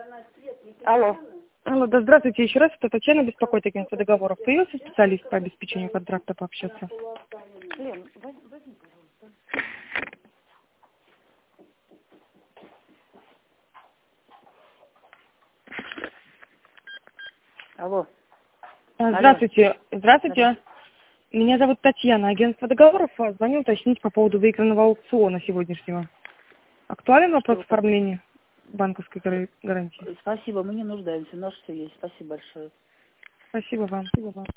Алло. Алло, да, здравствуйте еще раз. Это Татьяна, беспокоит агентство договоров. Появился специалист по обеспечению контракта пообщаться? Лен, возьми, пожалуйста. Алло. Здравствуйте. Здравствуйте. Меня зовут Татьяна, агентство договоров. Звоню уточнить по поводу выигранного аукциона сегодняшнего. Актуален вопрос оформления банковской гарантии? Спасибо, мы не нуждаемся. У нас все есть. Спасибо большое. Спасибо вам.